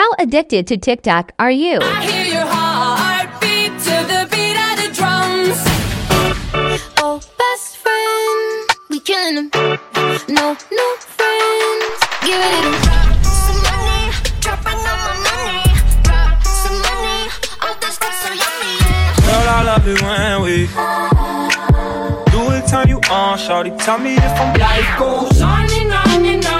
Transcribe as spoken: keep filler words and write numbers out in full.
How addicted to TikTok are you? I hear your heartbeat to the beat of the drums. Oh, best friend, we killing them. No, no friends, give it to them. Some money, dropping on my money. Drop some money, all this stuff so yummy. Girl, I love it when we do it, turn you on, shawty. Tell me if I'm Life goes on and on and on.